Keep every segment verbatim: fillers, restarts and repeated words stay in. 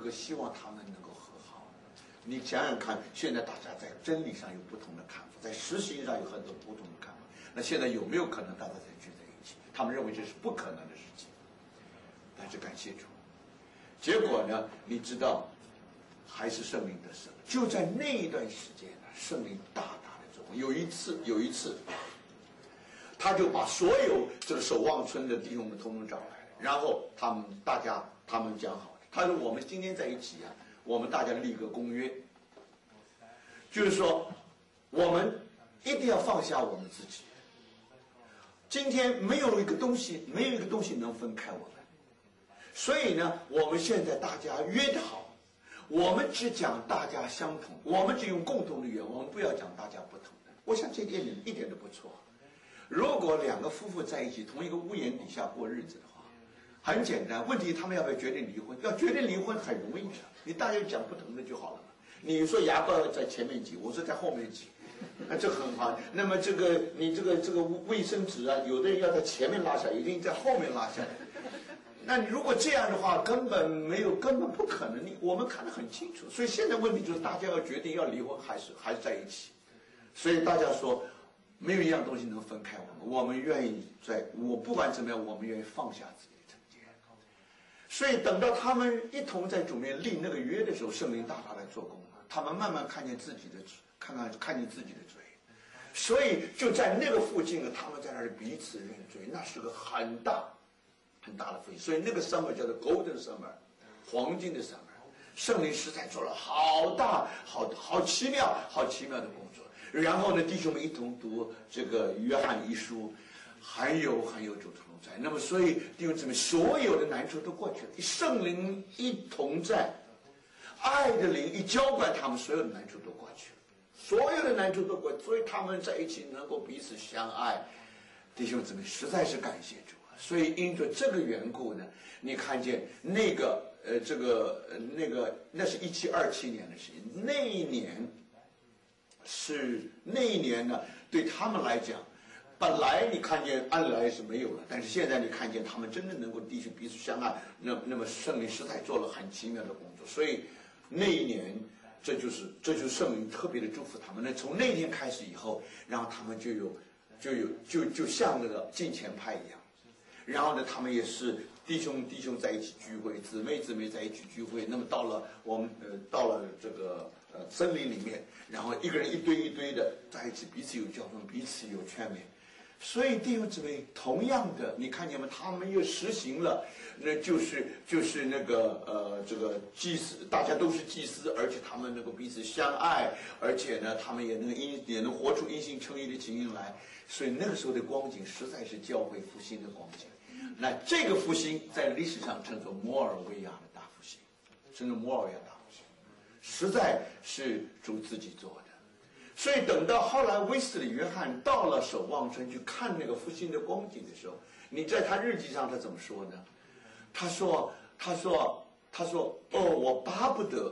个希望他们能够和好。你想想看，现在大家在真理上有不同的看法，在实行上有很多不同的看法。那现在有没有可能大家再聚在一起？他们认为这是不可能的事情。但是感谢主，结果呢？你知道，还是圣灵得胜。就在那一段时间呢，圣灵大大的作用。有一次，有一次，他就把所有这个守望村的弟兄们统统找来了，然后他们大家他们讲好的，他说我们今天在一起啊，我们大家立个公约，就是说我们一定要放下我们自己。今天没有一个东西，没有一个东西能分开我们。所以呢，我们现在大家约好，我们只讲大家相同，我们只用共同的语言，我们不要讲大家不同的。我想这点一点都不错。如果两个夫妇在一起，同一个屋檐底下过日子的话，很简单。问题他们要不要决定离婚？要决定离婚很容易的，你大家讲不同的就好了嘛。你说牙膏在前面挤，我说在后面挤，那这很好。那么这个你这个这个卫生纸啊，有的人要在前面拉下来，有的人在后面拉下来。那你如果这样的话，根本没有，根本不可能。你我们看得很清楚，所以现在问题就是大家要决定要离婚还是还是在一起。所以大家说，没有一样东西能分开我们，我们愿意在，我不管怎么样，我们愿意放下自己的成见。所以等到他们一同在主面立那个约的时候，圣灵大大的做工了，他们慢慢看见自己的，看看看见自己的罪。所以就在那个附近呢，他们在那里彼此认罪，那是个很大。很大的福音，所以那个 summer 叫做 Golden Summer， 黄金的 summer。圣灵实在做了好大、好好奇妙、好奇妙的工作。然后呢，弟兄们一同读这个约翰一书，很有很有主同在。那么，所以弟兄姊妹，所有的难处都过去了，圣灵一同在，爱的灵一浇灌他们，所有的难处都过去了，所有的难处都过去，所以他们在一起能够彼此相爱。弟兄姊妹，实在是感谢主。所以因着这个缘故呢，你看见那个呃这个呃那个那是一七二七年的事情，那一年是那一年呢，对他们来讲，本来你看见按来是没有了，但是现在你看见他们真正能够弟兄彼此相爱，那那么圣灵实在做了很奇妙的工作，所以那一年这就是这就是圣灵特别的祝福他们。那从那天开始以后，然后他们就有就有就就像那个敬虔派一样。然后呢，他们也是弟兄弟兄在一起聚会，姊妹姊妹在一起聚会。那么到了我们呃到了这个呃森林里面，然后一个人一堆一堆的在一起，彼此有交通，彼此有劝勉。所以弟兄姊妹，同样的，你看见吗？他们又实行了，那就是就是那个呃这个祭司，大家都是祭司，而且他们能够彼此相爱，而且呢，他们也能因也能活出因信称义的情形来。所以那个时候的光景，实在是教会复兴的光景。那这个复兴在历史上称作摩尔维亚的大复兴，称作摩尔维亚大复兴，实在是主自己做的。所以等到后来威斯理约翰到了守望村去看那个复兴的光景的时候，你在他日记上他怎么说呢？他说他说他说哦，我巴不得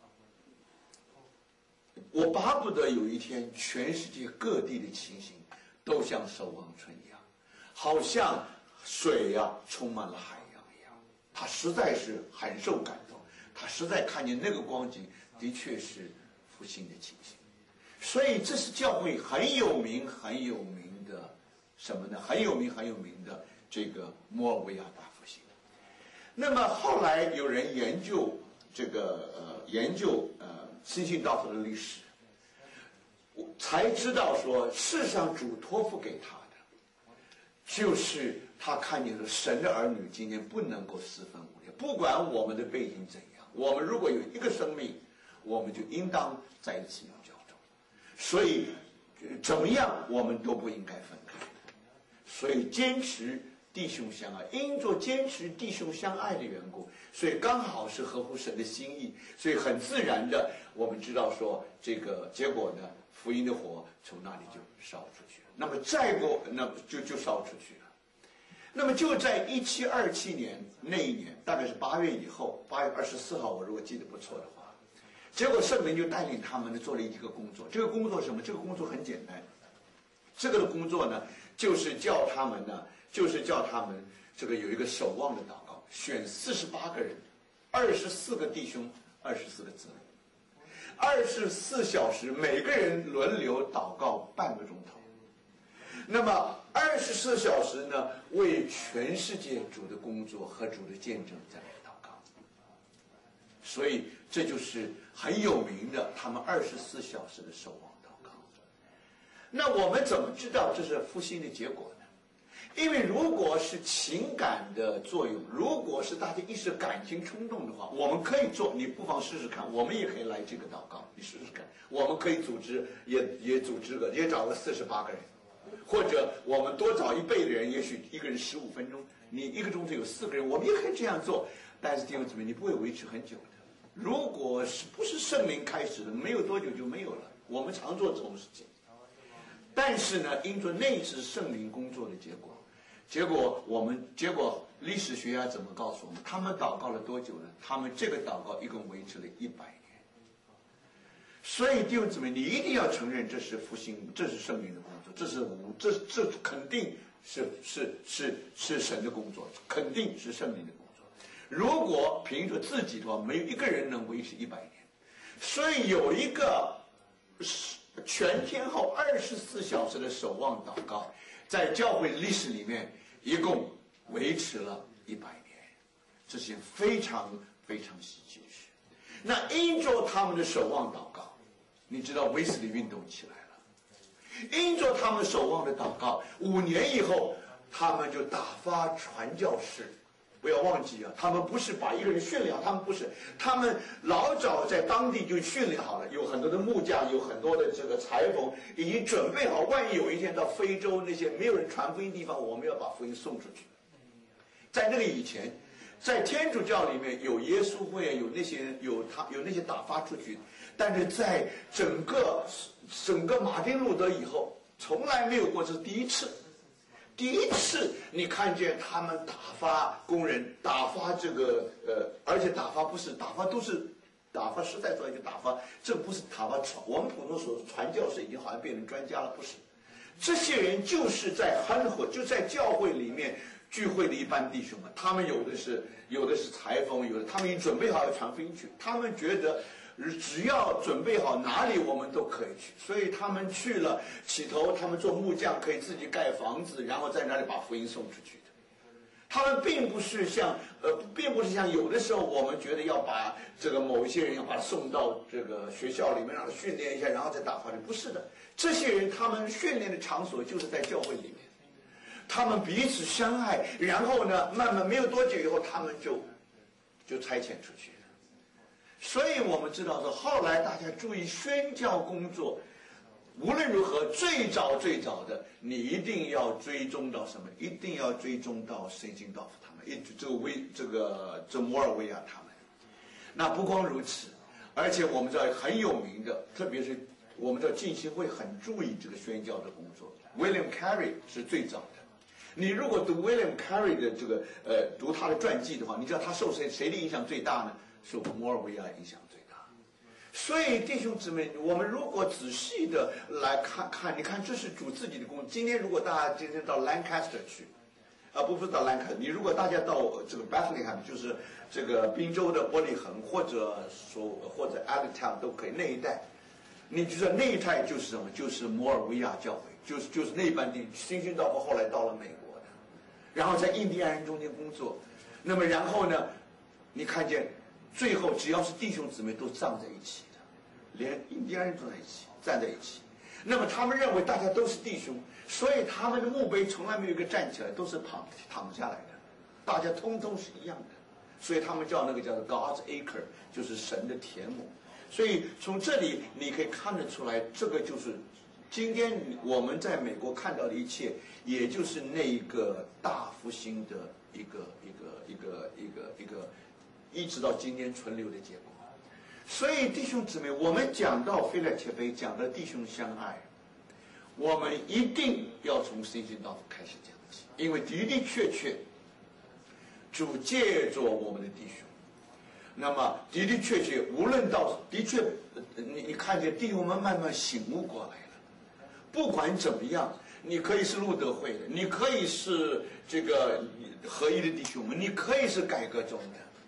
我巴不得有一天全世界各地的情形都像守望村一样，好像水啊充满了海洋一样。他实在是很受感动，他实在看见那个光景的确是复兴的情形。所以这是教会很有名很有名的什么呢？很有名很有名的这个摩尔维亚大复兴。那么后来有人研究这个呃研究呃新兴道府的历史，才知道说，事实上主托付给他的，就是他看见了神的儿女今天不能够四分五裂，不管我们的背景怎样，我们如果有一个生命，我们就应当在一起有交通。所以怎么样我们都不应该分开，所以坚持弟兄相爱，因着坚持弟兄相爱的缘故，所以刚好是合乎神的心意，所以很自然的我们知道说这个结果呢，福音的火从那里就烧出去了，那么再过那就就烧出去了。那么就在一七二七年那一年，大概是八月以后，八月二十四号，我如果记得不错的话，结果圣灵就带领他们呢做了一个工作。这个工作什么？这个工作很简单，这个的工作呢，就是叫他们呢，就是叫他们这个有一个守望的祷告，选四十八个人， 二十四个弟兄，二十四个姊妹，二十四小时，每个人轮流祷告半个钟头。那么二十四小时呢，为全世界主的工作和主的见证在祷告。所以这就是很有名的他们二十四小时的守望祷告。那我们怎么知道这是复兴的结果呢？因为如果是情感的作用，如果是大家一时感情冲动的话，我们可以做，你不妨试试看，我们也可以来这个祷告，你试试看，我们可以组织，也也组织个，也找个四十八个人，或者我们多找一倍的人，也许一个人十五分钟，你一个钟头有四个人，我们也可以这样做。但是弟兄姊妹，你不会维持很久的。如果是不是圣灵开始的，没有多久就没有了。我们常做这种事情，但是呢，因着那是圣灵工作的结果。结果我们结果历史学家怎么告诉我们？他们祷告了多久呢？他们这个祷告一共维持了一百年。所以弟兄姊妹，你一定要承认这是复兴，这是圣灵的工作，这是无，这这肯定是是是是神的工作，肯定是圣灵的工作。如果凭着自己的话，没有一个人能维持一百年。所以有一个全天候二十四小时的守望祷告，在教会历史里面一共维持了一百年，这是非常非常稀奇的事。那因着他们的守望祷告，你知道威斯利运动起来了。因着他们守望的祷告，五年以后，他们就打发传教士。不要忘记啊，他们不是把一个人训练好，他们不是，他们老早在当地就训练好了，有很多的木匠，有很多的这个裁缝，已经准备好，万一有一天到非洲那些没有人传福音的地方，我们要把福音送出去。在那个以前，在天主教里面有耶稣会，有那些人，有他有那些打发出去，但是在整个整个马丁路德以后，从来没有过，这是第一次。第一次你看见他们打发工人，打发这个呃，而且打发不是打发都是打发实在说就打发，这不是打发传，我们普通所传教士已经好像变成专家了，不是？这些人就是在憨火，就在教会里面聚会的一般弟兄们，他们有的是有的是裁缝，有的他们已经准备好要传福音去，他们觉得。只要准备好哪里我们都可以去，所以他们去了，起头他们做木匠可以自己盖房子，然后在那里把福音送出去的。他们并不是像呃，并不是像有的时候我们觉得要把这个某一些人要把他送到这个学校里面让他训练一下，然后再打发人，不是的。这些人他们训练的场所就是在教会里面，他们彼此相爱，然后呢，慢慢没有多久以后，他们就就差遣出去。所以我们知道说，后来大家注意宣教工作，无论如何，最早最早的，你一定要追踪到什么？一定要追踪到圣经道夫他们，一直这个维这个这摩尔维亚他们。那不光如此，而且我们知道很有名的，特别是我们知道浸信会很注意这个宣教的工作。William Carey 是最早的。你如果读 William Carey 的这个呃读他的传记的话，你知道他受谁谁的影响最大呢？受摩尔维亚影响最大。所以弟兄姊妹，我们如果仔细的来看看，你看这是主自己的工作。今天如果大家今天到 Lancaster 去，啊不不是到 Lancaster， 你如果大家到这个 Bethlehem， 就是这个宾州的伯利恒，或者说或者 Allentown 都可以那一带，你知道那一带就是什么？就是摩尔维亚教会，就是就是那半地新兴道夫后来到了美国的，然后在印第安人中间工作。那么然后呢，你看见。最后，只要是弟兄姊妹都站在一起的，连印第安人站在一起，站在一起。那么他们认为大家都是弟兄，所以他们的墓碑从来没有一个站起来，都是躺躺下来的，大家通通是一样的。所以他们叫那个叫做 God's Acre， 就是神的田亩。所以从这里你可以看得出来，这个就是今天我们在美国看到的一切，也就是那个大复兴的一个一个一个一个一个。一直到今天存留的结果。所以弟兄姊妹，我们讲到腓立切碑，讲到弟兄相爱，我们一定要从圣经道夫开始讲起，因为的的确确主借着我们的弟兄，那么的的确确无论到的确你你看见弟兄们慢慢醒悟过来了，不管怎么样，你可以是路德会的，你可以是这个合一的弟兄们，你可以是改革中的，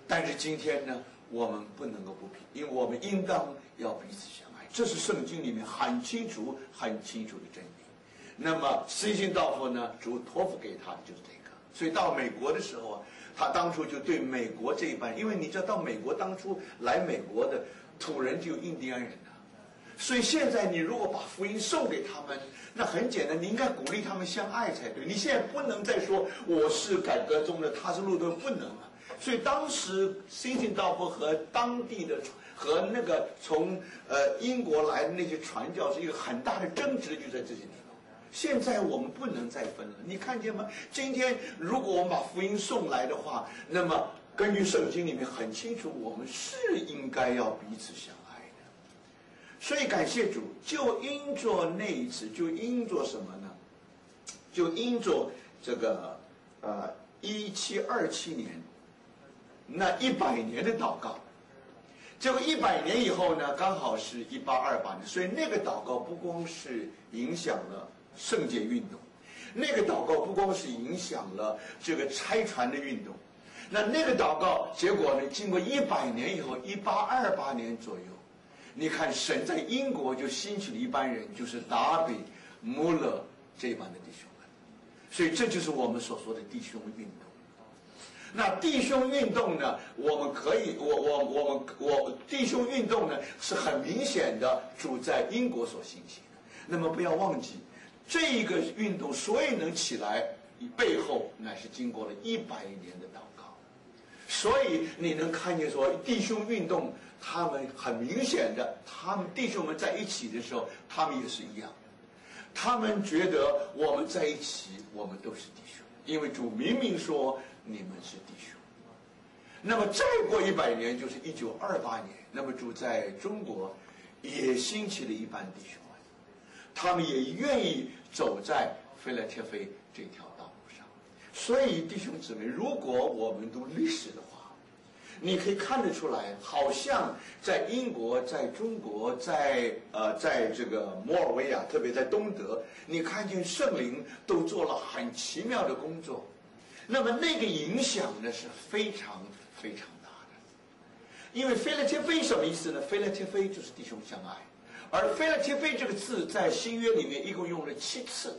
但是今天呢，我们不能够不比，因为我们应当要彼此相爱，这是圣经里面很清楚、很清楚的真理。那么施信道夫呢，主托付给他的就是这个。所以到美国的时候啊，他当初就对美国这一班，因为你知道到美国当初来美国的土人就有印第安人啊，所以现在你如果把福音送给他们，那很简单，你应该鼓励他们相爱才对。你现在不能再说我是改革中的，他是路德，不能啊。所以当时施信道夫和当地的和那个从呃英国来的那些传教是一个很大的争执，就在这些地方。现在我们不能再分了，你看见吗？今天如果我们把福音送来的话，那么根据圣经里面很清楚，我们是应该要彼此相爱的。所以感谢主，就因着那一次，就因着什么呢？就因着这个呃一七二七年那一百年的祷告。结果一百年以后呢，刚好是一八二八年，所以那个祷告不光是影响了圣洁运动，那个祷告不光是影响了这个拆船的运动，那那个祷告结果呢，经过一百年以后，一八二八年左右，你看神在英国就兴起了一班人，就是达比、穆勒这一班的弟兄们，所以这就是我们所说的弟兄运动。那弟兄运动呢？我们可以，我我我们我弟兄运动呢是很明显的主在英国所兴起的。那么不要忘记，这一个运动所以能起来，背后乃是经过了一百年的祷告。所以你能看见说，弟兄运动他们很明显的，他们弟兄们在一起的时候，他们也是一样，他们觉得我们在一起，我们都是弟兄，因为主明明说。你们是弟兄。那么再过一百年，就是一九二八年，那么主在中国也兴起了一班弟兄们，他们也愿意走在腓拉铁非这条道路上。所以弟兄姊妹，如果我们读历史的话，你可以看得出来，好像在英国、在中国、在呃，在这个摩尔维亚，特别在东德，你看见圣灵都做了很奇妙的工作。那么那个影响呢是非常非常大的，因为腓拉铁非什么意思呢？腓拉铁非就是弟兄相爱，而腓拉铁非这个字在新约里面一共用了七次。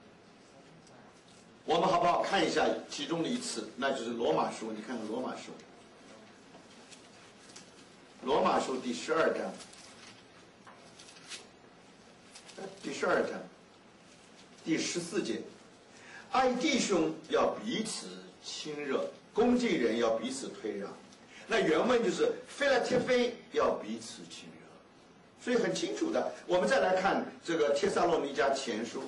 我们好不好看一下其中的一次，那就是罗马书。你看看罗马书，罗马书第十二章，第十二章第十四节。爱弟兄要彼此亲热，攻击人要彼此退让。那原文就是腓拉铁非要彼此亲热，所以很清楚的。我们再来看这个帖撒罗尼迦前书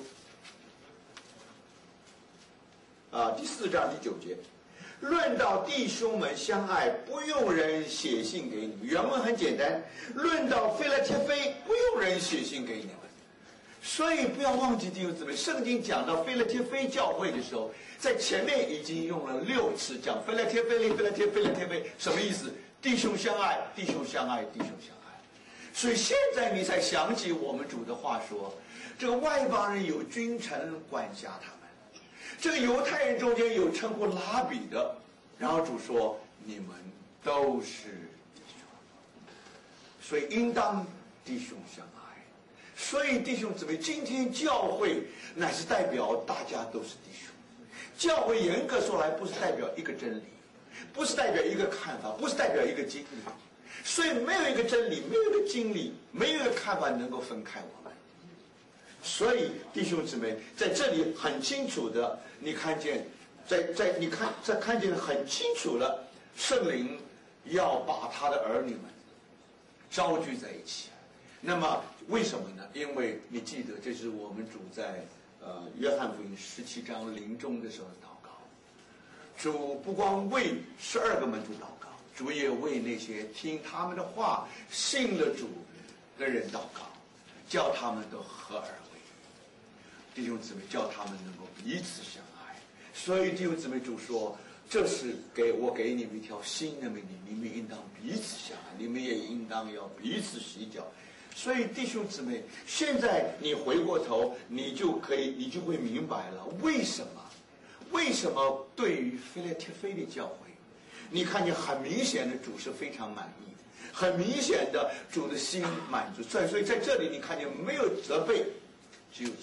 啊，第四章第九节，论到弟兄们相爱，不用人写信给你们。原文很简单，论到腓拉铁非，不用人写信给你们。所以不要忘记弟兄姊妹，圣经讲到腓拉铁非教会的时候，在前面已经用了六次讲腓拉铁非、腓拉铁非、腓拉铁非，什么意思？弟兄相爱，弟兄相爱，弟兄相爱。所以现在你才想起我们主的话说，这个外邦人有君臣管辖他们，这个犹太人中间有称呼拉比的，然后主说你们都是弟兄，所以应当弟兄相爱。所以弟兄姊妹，今天教会乃是代表大家都是弟兄。教会严格说来，不是代表一个真理，不是代表一个看法，不是代表一个经历。所以没有一个真理，没有一个经历，没有一个看法能够分开我们。所以弟兄姊妹，在这里很清楚的，你看见，在在你看在看见很清楚了，圣灵要把他的儿女们招聚在一起。那么为什么呢？因为你记得，这是我们主在呃约翰福音十七章临终的时候的祷告。主不光为十二个门徒祷告，主也为那些听他们的话、信了主的人祷告，叫他们都合而为一。弟兄姊妹，叫他们能够彼此相爱。所以弟兄姊妹，主说，这是给我给你们一条新的命令，你们应当彼此相爱，你们也应当要彼此洗脚。所以弟兄姊妹，现在你回过头，你就可以，你就会明白了，为什么，为什么对于腓拉铁非的教会， 你看见很明显的主是非常满意的，很明显的主的心满足。所以所以在这里你看见没有责备，只有